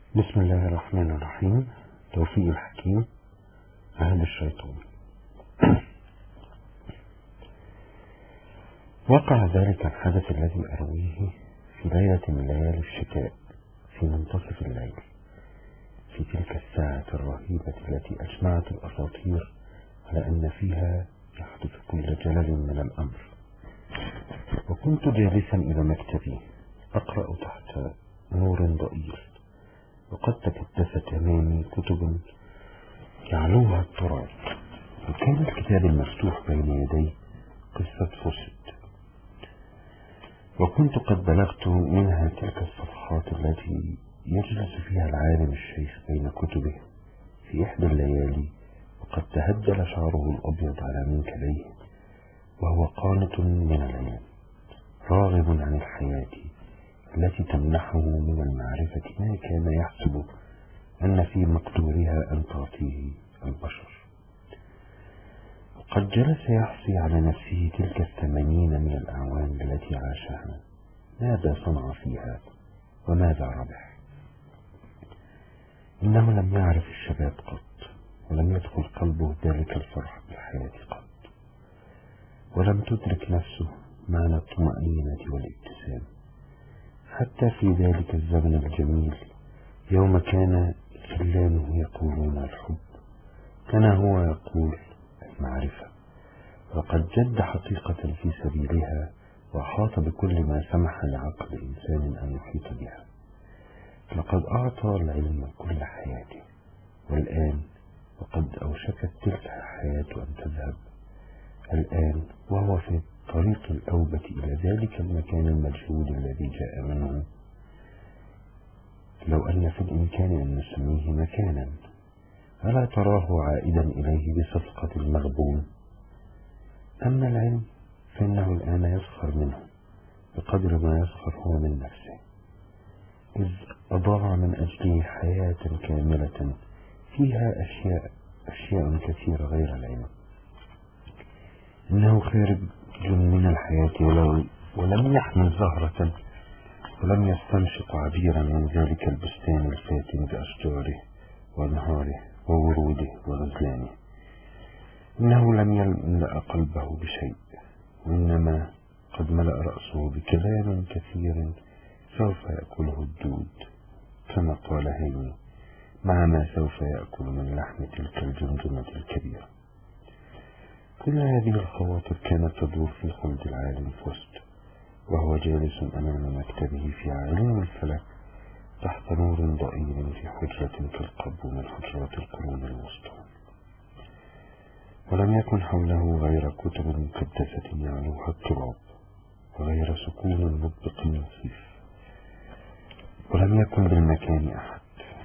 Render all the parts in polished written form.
بسم الله الرحمن الرحيم. توفيق الحكيم. عهد الشيطان. وقع ذلك الحدث الذي أرويه في ليلة من ليالي الشتاء في منتصف الليل، في تلك الساعة الرهيبة التي أجمعت الأساطير على أن فيها يحدث كل جلل من الأمر. وكنت جالسا إلى مكتبي أقرأ تحت نور ضئيل، وقد تكدست أمامي كتب يعلوها التراب، وكان الكتاب المفتوح بين يدي قصة فوسيت، وكنت قد بلغت منها تلك الصفحات التي يجلس فيها العالم الشيخ بين كتبه في إحدى الليالي، وقد تهدل شعره الأبيض على منكبيه، وهو قانط من العلم راغب عن الحياة التي تمنحه من المعرفة ما كان يحسب أن في مقدورها أن تعطيه البشر. وقد جلس يحصي على نفسه تلك 80 من الأعوام التي عاشها، ماذا صنع فيها وماذا ربح. إنه لم يعرف الشباب قط، ولم يدخل قلبه ذلك الفرح بالحياة قط، ولم تدرك نفسه معنى الطمأنينة والابتسام، حتى في ذلك الزمن الجميل يوم كان خلانه يقولون الحب، كان هو يقول المعرفة، وقد جد حقيقة في سبيلها، وأحاط بكل ما سمح لعقل إنسان أن يحيط بها. لقد أعطى العلم كل حياته، والآن وقد أوشكت تلك الحياة أن تذهب، الآن وهو في طريق الأوبة إلى ذلك المكان المجهول الذي جاء منه، لو أن في الإمكان أن نسميه مكانا. ألا تراه عائدا إليه بصفقة المغبون؟ أما العلم فإنه الآن يسخر منه بقدر ما يسخر هو من نفسه، إذ أضاع من أجله حياة كاملة فيها أشياء كثيرة غير العلم. إنه خارج من الحياة ولم يحمل زهرة، ولم يستنشق عبيرا من ذلك البستان الفاتن بأشجاره وأنهاره ووروده وغزلانه. إنه لم يملأ قلبه بشيء، وإنما قد ملأ رأسه بكلام كثير سوف يأكله الدود، كما قال هيني، مع ما سوف يأكل من لحم تلك الجمجمة الكبيرة. كل هذه الخواطر كانت تدور في خلد العالم فوست، وهو جالس أمام مكتبه في علوم الفلك تحت نور ضئيل في حجرة كالقبو من حجرات القرون الوسطى، ولم يكن حوله غير كتب مكدسة يعلوها التراب، وغير سكون مطبق مخيف، ولم يكن بالمكان أحد.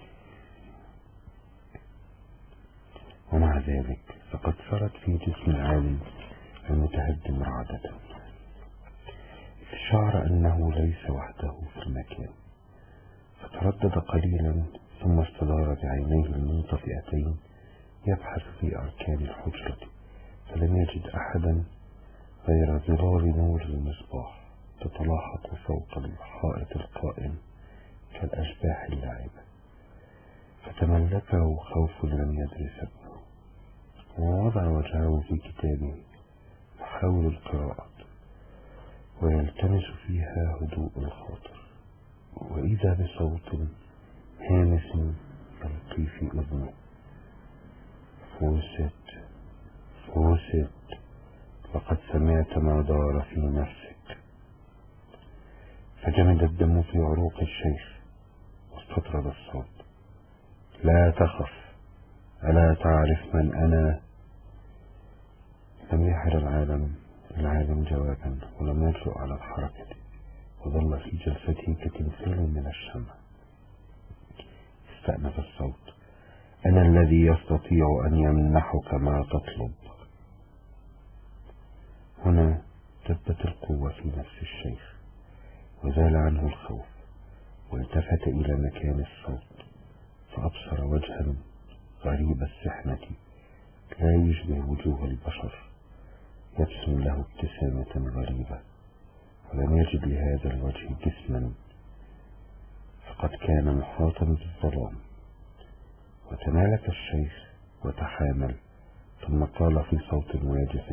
ومع ذلك فقد سرت في جسم العالم المتهدم رعدة، شعر أنه ليس وحده في المكان، فتردد قليلا ثم استدار بعينيه المنطفئتين يبحث في أركان الحجرة، فلم يجد أحدا غير ظلال نور المصباح تتلاحق فوق الحائط القائم كالأشباح اللعبة، فتملكه خوف لم يدر سببه، ووضع وجهه في كتابه يحاول القراءة ويلتمس فيها هدوء الخاطر، وإذا بصوت هامس يلقي في أذنه: فوسيت فوسيت، لقد سمعت ما دار في نفسك. فجمد الدم في عروق الشيخ واستطرد الصوت: لا تخف، ألا تعرف من أنا؟ لم يحر العالم جوابا، ولم يجرؤ على الحركة، وظل في جلسته كتمثال من الشمع. استأنف الصوت: أنا الذي يستطيع أن يمنحك ما تطلب. هنا دبت القوة في نفس الشيخ، وزال عنه الخوف، والتفت إلى مكان الصوت، فأبصر وجها غريب السحنة لا يشبه وجوه البشر، يبسم له ابتسامة غريبة، ولم يجد لهذا الوجه جسما، فقد كان محاطا بالظلام. وتمالك الشيخ وتحامل، ثم قال في صوت واجف: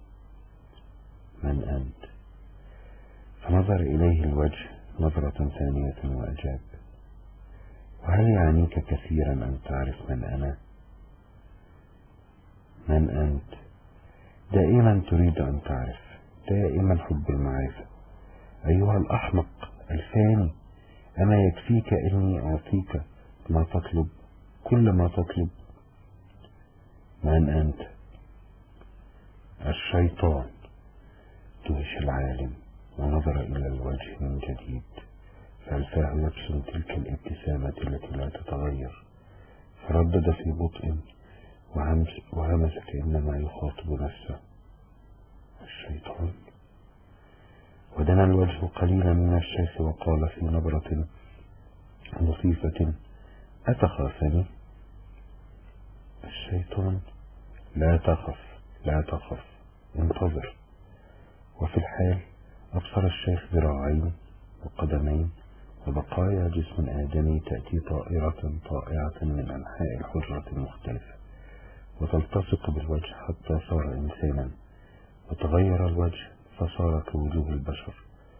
من أنت؟ فنظر إليه الوجه نظرة ثانية وأجاب: وهل يعنيك كثيرا أن تعرف من أنا؟ من أنت؟ دائما تريد أن تعرف، دائما حب المعرفة. أيها الأحمق الفاني، أما يكفيك إني أعطيك ما تطلب، كل ما تطلب؟ من أنت؟ الشيطان. دهش العالم ونظر إلى الوجه من جديد، فألفاه يبسم تلك الابتسامة التي لا تتغير، فردد في بطء وهمس كأنما يخاطب نفسه: الشيطان. ودنا الوجه قليلا من الشيخ وقال في نبرة لطيفة: أتخافني؟ الشيطان: لا تخف، لا تخف، انتظر. وفي الحال أبصر الشيخ ذراعين وقدمين وبقايا جسم آدمي تأتي طائرة طائعة من أنحاء الحجرة المختلفة، وتلتصق بالوجه حتى صار إنسانا، وتغير الوجه فصار كوجوه البشر.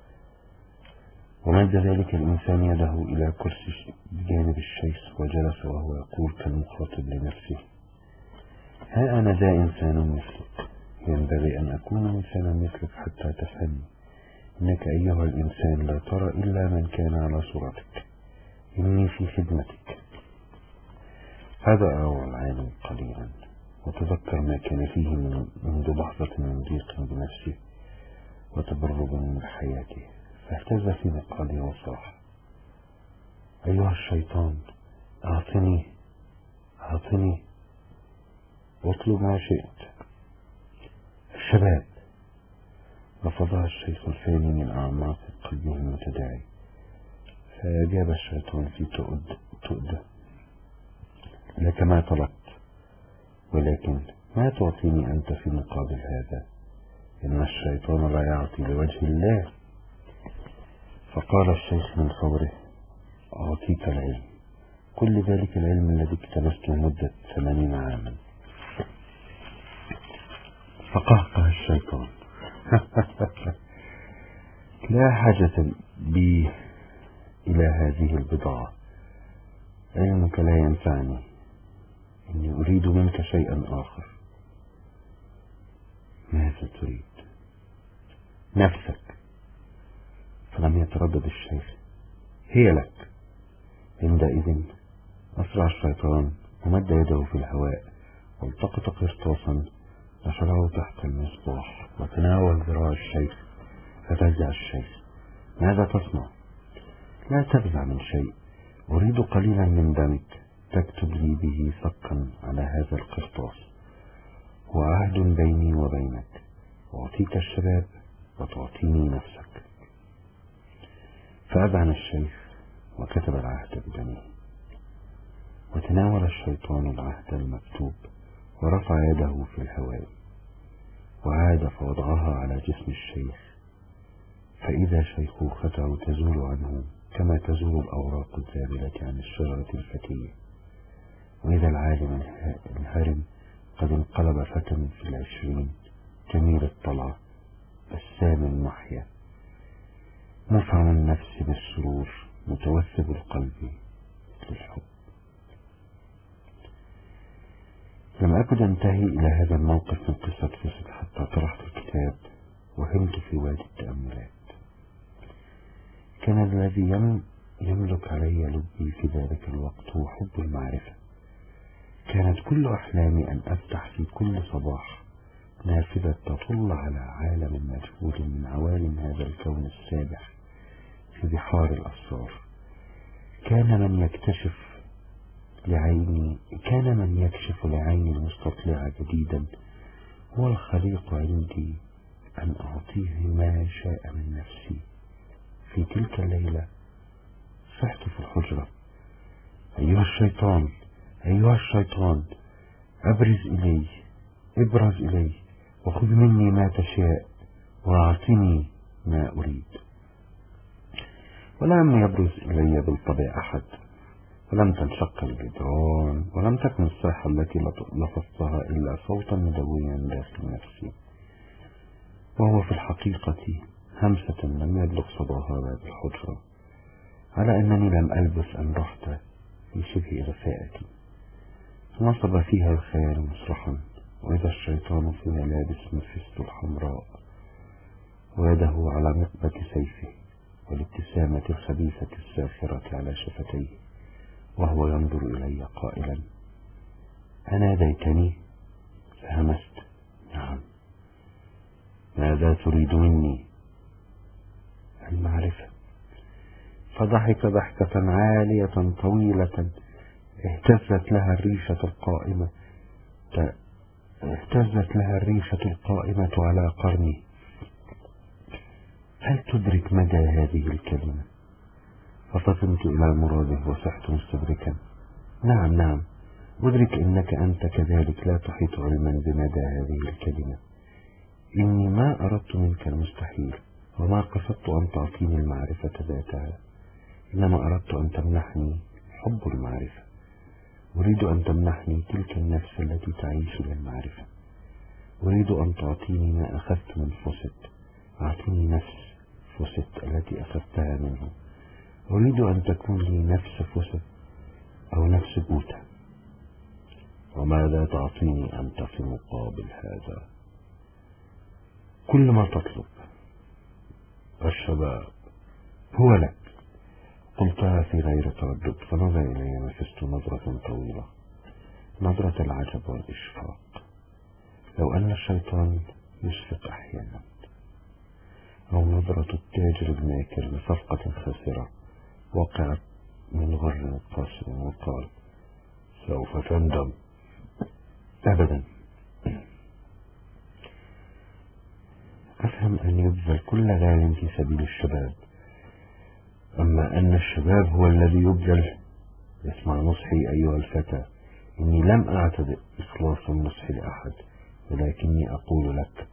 ومد ذلك الإنسان يده إلى كرسي بجانب الشيخ وجلس وهو يقول كالمخاطب لنفسه: ها أنا ذا إنسان مثلك، ينبغي أن أكون إنسانا مثلك حتى تفهمني. إنك أيها الإنسان لا ترى إلا من كان على صورتك، إني في خدمتك. هذا أروع العالم قليلا، وتذكر ما كان فيه منذ لحظة من ضيق بنفسه وتبرد من حياته، فاهتز في مقعده وصاح: أيها الشيطان، أعطني، أعطني، اطلب ما شئت. الشباب. رفضها الشيخ الفاني من أعماق قلبه المتداعي، فأجاب الشيطان في تؤدة: لك ما طلبت، ولكن ما تعطيني أنت في مقابل هذا؟ إن الشيطان لا يعطي لوجه الله. فقال الشيخ من فوره: أعطيك العلم، كل ذلك العلم الذي اكتنسته مدة 80 عاما. فقهقه الشيطان: لا حاجة بي إلى هذه البضاعة، علمك لا ينفعني، إني أريد منك شيئا آخر. ماذا تريد؟ نفسك. فلم يتردد الشيخ: هي لك. عندئذ أسرع الشيطان ومد يده في الهواء والتقط قرطاسا نشره تحت المصباح وتناول ذراع الشيخ، ففزع الشيخ: ماذا تصنع؟ لا تفزع من شيء، أريد قليلا من دمك تكتب لي به فقا على هذا القرطاس، وعهد بيني وبينك، أعطيك الشباب وتعطيني نفسك. فأذعن الشيخ وكتب العهد بدمه، وتناول الشيطان العهد المكتوب ورفع يده في الهواء، وعاد فوضعها على جسم الشيخ، فإذا شيخوخته تزول عنه كما تزول الأوراق الذابلة عن الشجرة الفتية، وإذا العالم الهرم قد انقلب فتى في 20 جميل الطلعة بسام المحيا مفعم النفس بالسرور متوثب القلب للحب. لم أكد أنتهي إلى هذا الموقف من قصة فسد حتى طرحت الكتاب وهمت في وادي التأملات. كان الذي يملك علي لبي في ذلك الوقت هو حب المعرفة. كانت كل أحلامي أن أفتح في كل صباح نافذة تطل على عالم مجهول من عوالم هذا الكون السابح في بحار الأسرار. كان من يكشف لعيني المستطلعة جديدا هو الخليق عندي أن أعطيه ما شاء من نفسي. في تلك الليلة صحت في الحجرة: أيها الشيطان، أيها الشيطان، ابرز إلي وخذ مني ما تشاء وأعطني ما أريد. ولم يبرز إلي بالطبع أحد، ولم تنشق الجدران، ولم تكن الصيحة التي لفظتها إلا صوتا مدويا داخل نفسي، وهو في الحقيقة همسة لم يبلغ صداها باب الحجرة، على أنني لم ألبس أن رحت في شبه غثاءتي. نصب فيها الخيال مسرحا، وإذا الشيطان فيها لابس مفست الحمراء، ويده على مقبة سيفه، والابتسامة الخبيثة الساخرة على شفتيه، وهو ينظر إلي قائلا: أناديتني؟ فهمست: نعم. ماذا تريد مني؟ المعرفة. فضحك ضحكة عالية طويلة اهتزت لها الريشة القائمة على قرني. هل تدرك مدى هذه الكلمة؟ ففطنت إلى مراده وصحت مستدركا: نعم، أدرك أنك أنت كذلك لا تحيط علما بمدى هذه الكلمة. إني ما أردت منك المستحيل، وما قصدت أن تعطيني المعرفة ذاتها، إنما أردت أن تمنحني حب المعرفة. أريد أن تمنحني تلك النفس التي تعيش للمعرفة. أريد أن تعطيني ما أخذت من فوست. أعطيني نفس فوست التي أخذتها منه. أريد أن تكون لي نفس فوست أو نفس بوتا. وماذا تعطيني أنت في مقابل هذا؟ كل ما تطلب. الشباب هو لك، قلتها في غير تردد، فنظر إلي مفست نظرة طويلة، نظرة العجب والإشفاق. لو أن الشيطان يشفق أحيانا، أو نظرة التاجر الماكر لصفقة خاسرة وقعت من غر قاسم وقال: سوف تندم. أبدا. أفهم أن يبذل كل غال في سبيل الشباب، أما أن الشباب هو الذي يبذل. اسمع نصحي أيها الفتى، إني لم أعتد إخلاص النصح لأحد، ولكني أقول لك: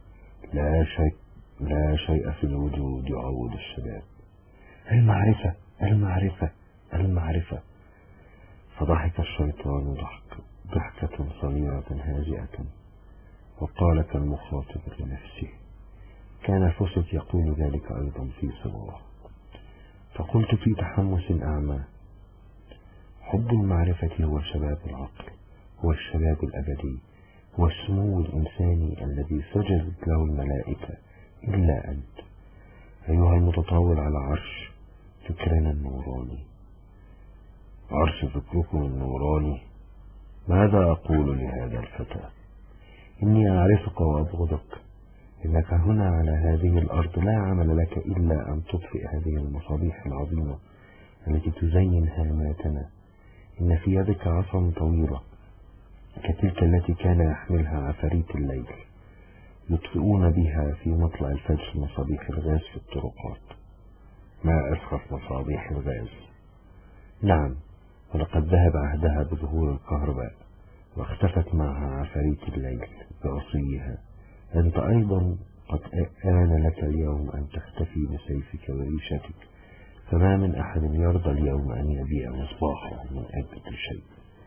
لا شيء في الوجود يعوض الشباب. المعرفة، المعرفة، المعرفة. فضحك الشيطان ضحكة صغيرة هادئة، وقال كالمخاطب لنفسه: كان فوست يقول ذلك أيضا في صباه. فقلت في تحمس أعمى: حب المعرفة هو شباب العقل، هو الشباب الأبدي، هو السمو الإنساني الذي سجدت له الملائكة إلا أنت، أيها المتطاول على عرش فكرنا النوراني. عرش فكركم النوراني. ماذا أقول لهذا الفتى؟ إني أعرفك وأبغضك. إنك هنا على هذه الأرض لا عمل لك إلا أن تطفئ هذه المصابيح العظيمة التي تزين هاماتنا. إن في يدك عصا طويلة كتلك التي كان يحملها عفاريت الليل، يطفئون بها في مطلع الفجر مصابيح الغاز في الطرقات. ما أسخف مصابيح الغاز. نعم، ولقد ذهب عهدها بظهور الكهرباء، واختفت معها عفاريت الليل بعصيها. أنت أيضا قد آن لك اليوم أن تختفي بسيفك وريشتك، فما من أحد يرضى اليوم أن يبيع مصباحه من أجل شيء.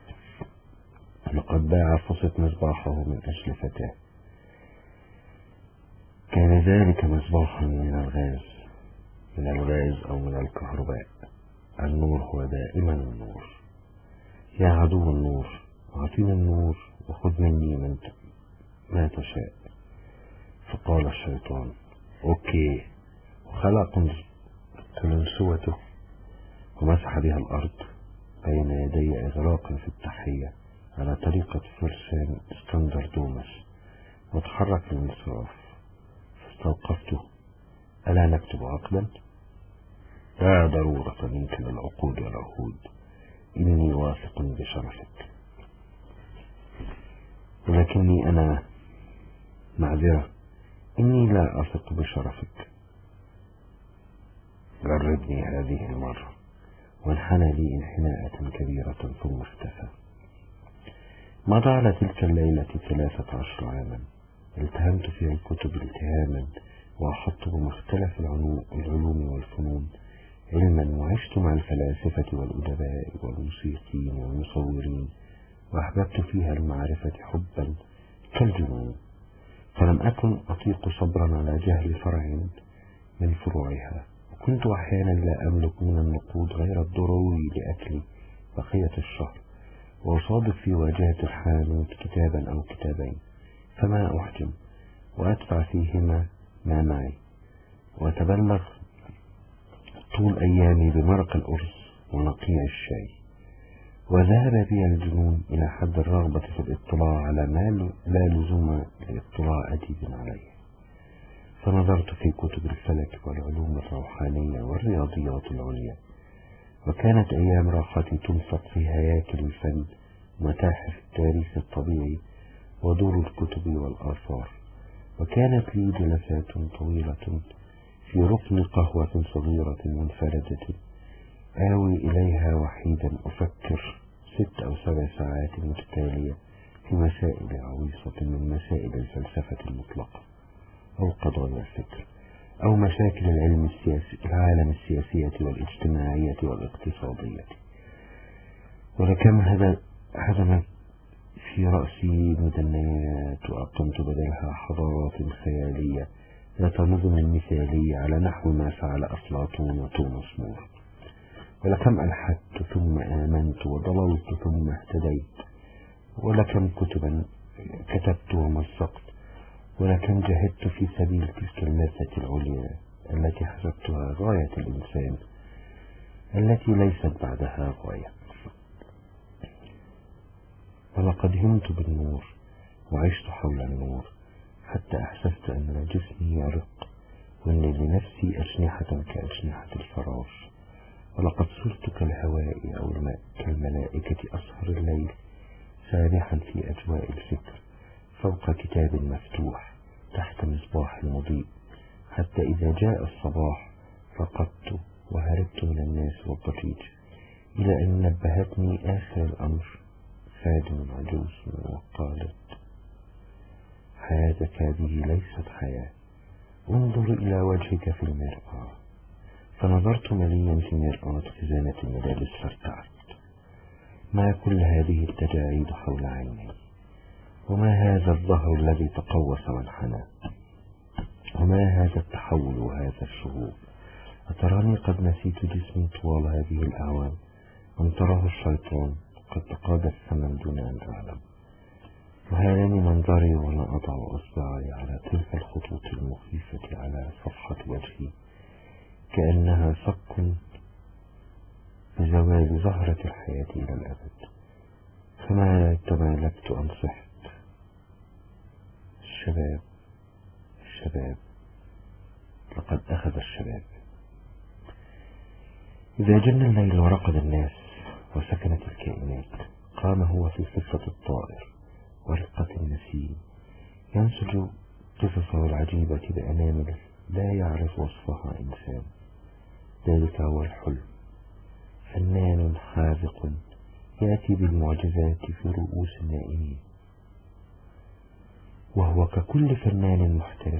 لقد باع فوست مصباحه من أجل فتاة. كان ذلك مصباحا من الغاز أو من الكهرباء. النور هو دائما النور. يا عدو النور، أعطيني النور وخذ مني ما تشاء. فقال الشيطان: أوكي، وخلق قلنسوته ومسح بها الأرض بين يدي إغراقا في التحية على طريقة فرسان اسكندر دومس، وتحرك الانصراف. فاستوقفته: ألا نكتب عقدا؟ لا ضرورة منك للعقود والعهود، إني واثق بشرفك. ولكني أنا معذرة، إني لا أثق بشرفك. جربني هذه المرة. وانحنى لي انحناءة كبيرة ثم اختفى. مضى على تلك الليلة 13 عاما. التهمت في الكتب التهاما، وأحط بمختلف العلوم والفنون علما، وعشت مع الفلاسفة والأدباء والموسيقيين والمصورين، وأحببت فيها المعرفة حبا كالجنون، فلم أكن أطيق صبرا على جهل فرع من فروعها، وكنت أحيانا لا أملك من النقود غير الضروري لأكل بقية الشهر، وأصادف في واجهة الحانوت كتابا أو كتابين، فما أحجم وأدفع فيهما ما معي، وأتبلغ طول أيامي بمرق الأرز ونقيع الشاي. وذهب بي الجنون إلى حد الرغبة في الاطلاع على ما لا لزوم لاطلاع أديب عليه، فنظرت في كتب الفلك والعلوم الروحانية والرياضيات العليا، وكانت أيام راحتي تنفق في هياكل الفن ومتاحف التاريخ الطبيعي ودور الكتب والآثار، وكانت لي جلسات طويلة في ركن قهوة صغيرة منفردة آوي إليها وحيدا، أفكر 6 أو 7 ساعات متتالية في مسائل عويصة من مسائل الفلسفة المطلقة أو قضايا الفكر أو مشاكل العالم السياسية والاجتماعية والاقتصادية. ولكم هدمت في رأسي مدنيات، وأقمت بدلها حضارات خيالية ذات نظم مثالي على نحو ما فعل أفلاطون وتوماس مور. ولكم ألحدت ثم آمنت، وضللت ثم اهتديت، ولكم كتبا كتبت ومزقت، ولكم جهدت في سبيل تلك اللذة العليا التي حسبتها غاية الإنسان، التي ليست بعدها غاية. ولقد همت بالنور وعشت حول النور، حتى أحسست أن جسمي يرق، وأن لنفسي أجنحة كأجنحة الفراش، ولقد صرت كالهواء أو كالملائكة أسهر الليل سابحا في أجواء الفكر فوق كتاب مفتوح تحت مصباح مضيء، حتى إذا جاء الصباح رقدت وهربت من الناس والضجيج، إلى أن نبهتني آخر الأمر خادم عجوز وقالت: حياتك هذه ليست حياة، انظر إلى وجهك في المرآة. فنظرت مليا في مرآة خزانة الملابس فارتعت: ما كل هذه التجاعيد حول عيني؟ وما هذا الظهر الذي تقوس وانحنى؟ وما هذا التحول وهذا الشهور؟ أتراني قد نسيت جسمي طوال هذه الأعوام، أم تراه الشيطان قد تقاضى الثمن دون أن أعلم؟ وهانني منظري وأنا أضع أصبعي على تلك الخطوط المخيفة على صفحة وجهي، كأنها صك بزوال زهرة الحياة إلى الأبد. فما تمالكت أن صحت: الشباب، الشباب، لقد أخذ الشباب. إذا جن الليل ورقد الناس وسكنت الكائنات، قام هو في صفة الطائر ورقة النسيم، ينسج قصصه العجيبة بأنامل لا يعرف وصفها إنسان. ذلك هو الحلم، فنان حاذق يأتي بالمعجزات في رؤوس النائمين، وهو ككل فنان محترف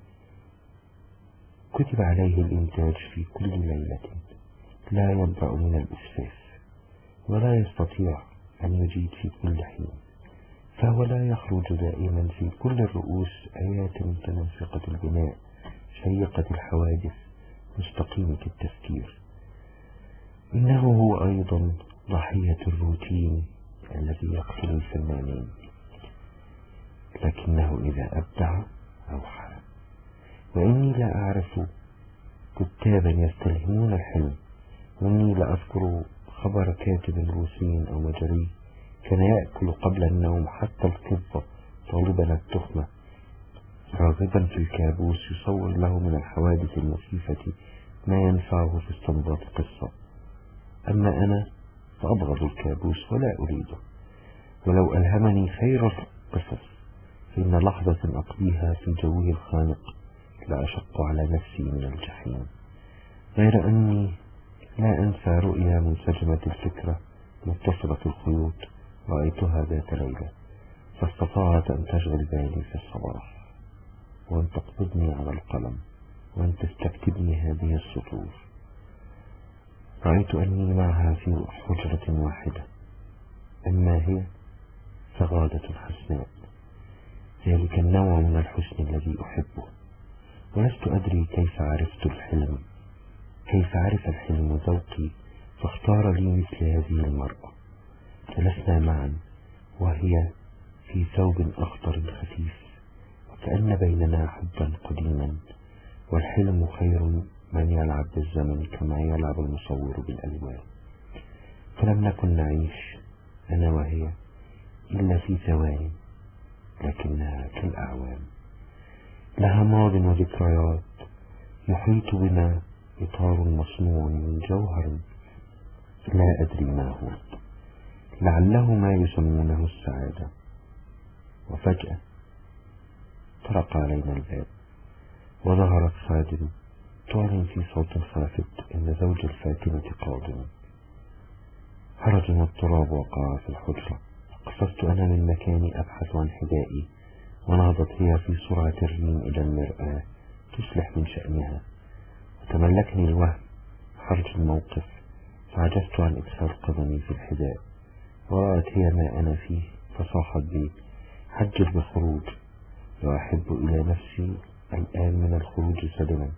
كتب عليه الإنتاج في كل ليلة، لا يبرأ من الإسفاف ولا يستطيع أن يجيد في كل حين، فهو لا يخرج دائما في كل الرؤوس آيات متناسقة البناء شيقة الحوادث مستقيمة التفكير. إنه هو أيضا ضحية الروتين الذي يقتل الفنانين، لكنه إذا أبدع أوحى. وإني لا أعرف كتابا يستلهمون الحلم، وإني لا أذكر خبر كاتب روسي أو مجري كان يأكل قبل النوم حتى القبة طالبا التخمة، راغبا في الكابوس يصور له من الحوادث المخيفة ما ينفعه في استنباط قصة. أما أنا فأبغض الكابوس ولا أريده، ولو ألهمني خير القصص فإن لحظة أقضيها في جوه الخانق لا أشق على نفسي من الجحيم. غير أني لا أنسى رؤيا منسجمة الفكرة متصلة الخيوط رأيتها ذات ليلة، فاستطاعت أن تشغل بالي في الصباح، وأن تقبضني على القلم، وأن تستكتبني هذه السطور: رأيت أني معها في حجرة واحدة، أما هي فغادة حسناء، ذلك النوع من الحسن الذي أحبه. ولست أدري كيف عرف الحلم ذوقي فاختار لي مثل هذه المرأة. جلسنا معا وهي في ثوب أخضر خفيف، وكأن بيننا حبا قديما، والحلم خير من يلعب بالزمن كما يلعب المصور بالألوان. فلم نكن نعيش أنا وهي إلا في ثواني، لكنها كالأعوام، لها ماض وذكريات. يحيط بنا إطار مصنوع من جوهر لا أدري ما هو، لعله ما يسمونه السعادة. وفجأة طرق علينا الباب، وظهرت خادم تعلن في صوت خافت إن زوج الفاتنة قادم. هرجنا التراب وقع في الحجرة. قفزت أنا من مكاني أبحث عن حذائي، ونهضت هي في سرعة الريم إلى المرآة تصلح من شأنها، وتملكني الوهم حرج الموقف، فعجزت عن إدخال قدمي في الحذاء. ورأت هي ما أنا فيه فصاحت بي: حجر بخروج، وأحب إلى نفسي الآن من الخروج سلما.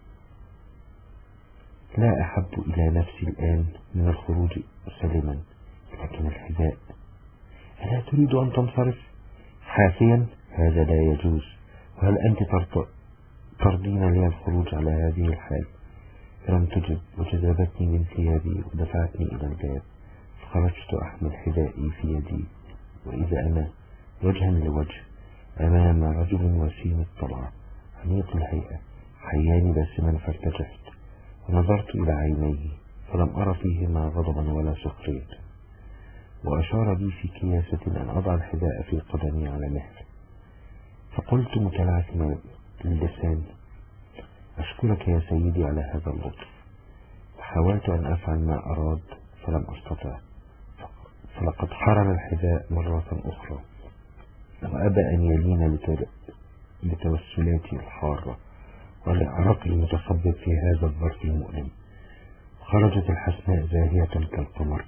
لا أحب إلى نفسي الآن من الخروج سلما، لكن الحذاء. ألا تريد أن تنصرف حافيا؟ هذا لا يجوز. وهل أنت ترضين لي الخروج على هذه الحال؟ فلم تجب، وجذبتني من ثيابي ودفعتني إلى الباب، فخرجت أحمل حذائي في يدي، وإذا أنا وجها لوجه أمام رجل وسيم الطلعة عميق الهيئة حياني باسما، فارتجفت ونظرت إلى عينيه فلم أرى فيهما غضبا ولا سخرية، وأشار بي في كياسة أن أضع الحذاء في قدمي على مهل. فقلت متلعثما للسان: أشكرك يا سيدي على هذا اللطف. وحاولت أن أفعل ما أراد فلم أستطع، فلقد حرم الحذاء مرة أخرى، وأبى أن يلين لتوسلاتي الحارة والعرق المتسبب في هذا الظرف المؤلم. خرجت الحسناء زاهية كالقمر.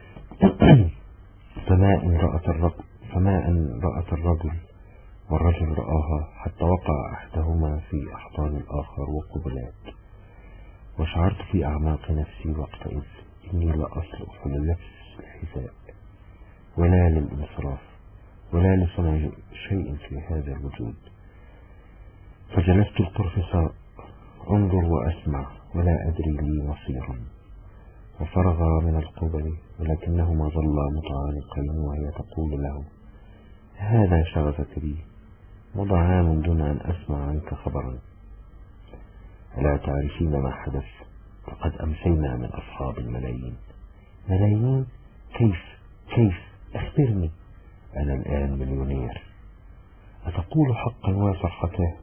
فما أن رأت الرجل والرجل رآها، حتى وقع أحدهما في أحضان الآخر وقبلات. وشعرت في أعماق نفسي وقتئذ إني لا أصلح للبس الحذاء ولا للانصراف ولا لصنع شيء في هذا الوجود. فجلست القرفصاء أنظر وأسمع ولا أدري لي مصيرا. وفرغا من القبل، ولكنهما ظلا متعانقين، وهي تقول له: هذا شغفك بي، مضى عام دون أن أسمع عنك خبرا. ألا تعرفين ما حدث؟ لقد أمسينا من أصحاب الملايين. ملايين؟ كيف؟ أخبرني. أنا الآن مليونير. أتقول حقا وفرحتاه؟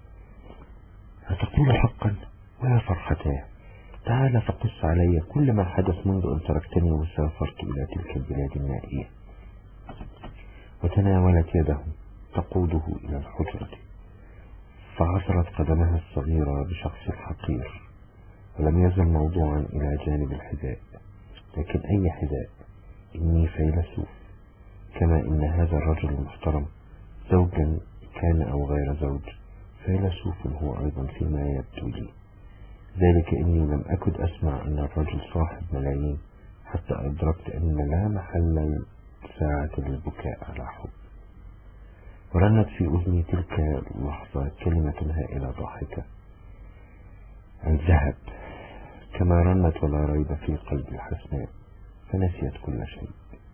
تعال فقص علي كل ما حدث منذ أن تركتني وسافرت إلى تلك البلاد النائية. وتناولت يده تقوده إلى الحجرة، فعثرت قدمها الصغيرة بشخص الحقير، ولم يزل موضوعا إلى جانب الحذاء. لكن أي حذاء؟ إني فيلسوف، كما إن هذا الرجل المحترم زوجا كان أو غير زوج فيلسوف هو أيضا فيما يبدو لي. ذلك إني لم أكد أسمع أن الرجل صاحب ملايين، حتى أدركت أن لا محل ساعة للبكاء على حب. ورنت في أذني تلك اللحظة كلمة هائلة ضاحكة: الذهب. كما رنت ولا ريب في قلب الحسناء، فنسيت كل شيء.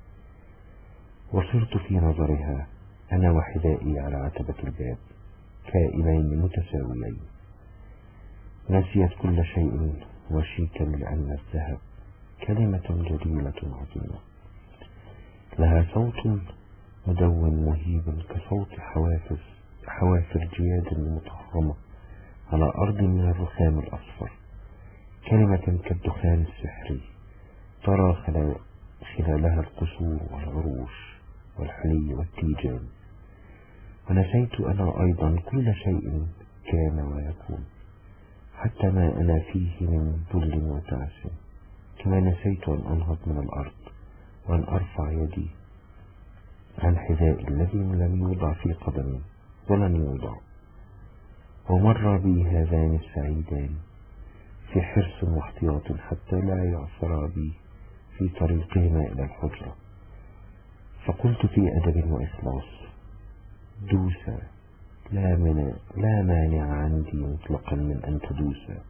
وصرت في نظرها أنا وحذائي على عتبة الباب كائنين متساويين. نسيت كل شيء وشيكا لأن الذهب كلمة جليلة عظيمة، لها صوت مدون مهيب كصوت حوافر جياد مطهرمة على أرض من الرخام الأصفر، كلمة كالدخان السحري ترى خلالها القصور والعروش والحلي والتيجان. ونسيت أنا أيضا كل شيء كان ويكون، حتى ما أنا فيه من ذل وتعس. كما نسيت أن أنهض من الأرض وأن أرفع يدي عن حذائي الذي لم يوضع في قدمي ولن يوضع. ومر بي هذان السعيدان في حرص واحتياط حتى لا يعثرا بي في طريقهما إلى الحجرة، فقلت في أدب وإخلاص: دوسا، لا مانع عندي مطلقا من أن تدوسا.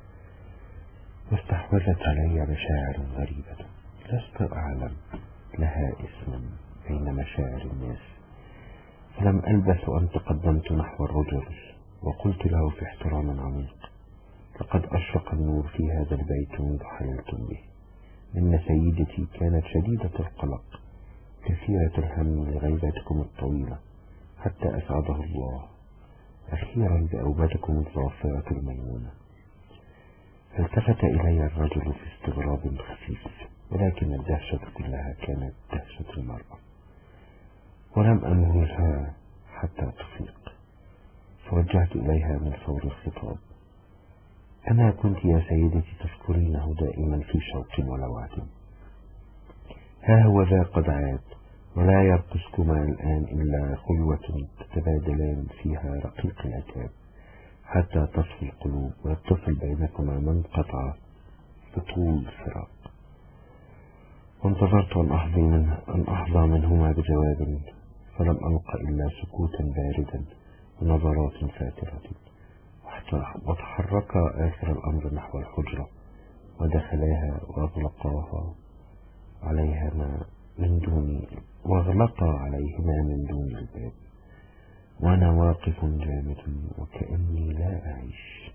واستحوذت علي مشاعر غريبة لست أعلم لها اسما بين مشاعر الناس، فلم ألبث أن تقدمت نحو الرجل وقلت له في احترام عميق: لقد أشرق النور في هذا البيت منذ حللتم به، إن سيدتي كانت شديدة القلق كثيرة الهم لغيبتكم الطويلة، حتى أسعده الله أخيرا بأوبتكم الظافرة الميمونة. فالتفت إلي الرجل في استغراب خفيف، ولكن الدهشة كلها كانت دهشة المرأة، ولم أمهلها حتى تفيق، فوجهت إليها من فور الخطاب: أما كنت يا سيدتي تذكرينه دائما في شوق ولوعة، ها هو ذا قد عاد، ولا يرقصكما الآن إلا خلوة تتبادلان فيها رقيق العتاب، حتى تصفي القلوب ويتصل بينكما من قطع بطول الفراق. وانتظرت أن أحظى منهما بجواب، فلم ألق إلا سكوتا باردا ونظرات فاترة. وتحركا آخر الأمر نحو الحجرة، ودخلاها وأغلقا عليهما من دون الباب، وأنا واقف جامد وكأني لا أعيش.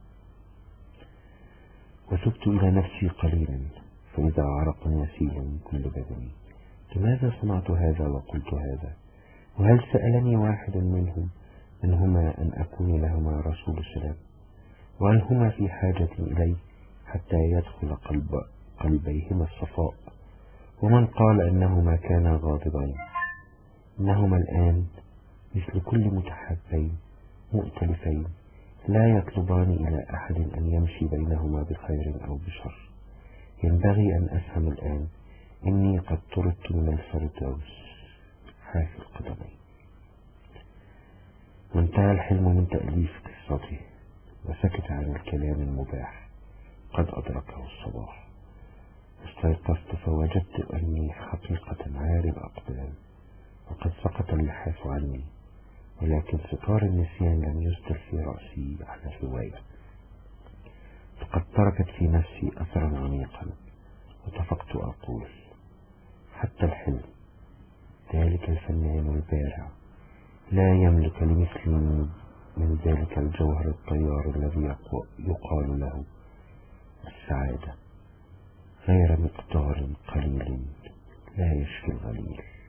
وتبت إلى نفسي قليلا، فإذا عرق يسيل من كل بدني. لماذا صنعت هذا وقلت هذا؟ وهل سألني واحد منهما أن أكون لهما رسول سلام؟ وهل هما في حاجة إلي حتى يدخل قلبيهما الصفاء؟ ومن قال أنهما كانا غاضبين؟ إنهما الآن مثل كل متحابين مؤتلفين، لا يطلبان إلى أحد أن يمشي بينهما بخير أو بشر. ينبغي أن أفهم الآن إني قد طردت من الفردوس حافي القدمين. وانتهى الحلم من تأليف قصته، وسكت عن الكلام المباح. قد أدركه الصباح، استيقظت فوجدت أني حقيقة عاري الأقدام، وقد سقط اللحاف عني، ولكن ستار النسيان لم يستر في رأسي على الرواية، فقد تركت في نفسي أثرا عميقا. واتفقت أقول: حتى الحلم، ذلك الفنان البارع، لا يملك لمثلي من ذلك الجوهر الطيار الذي يقال له السعادة، غير مقدار قليل لا يشفي الغليل.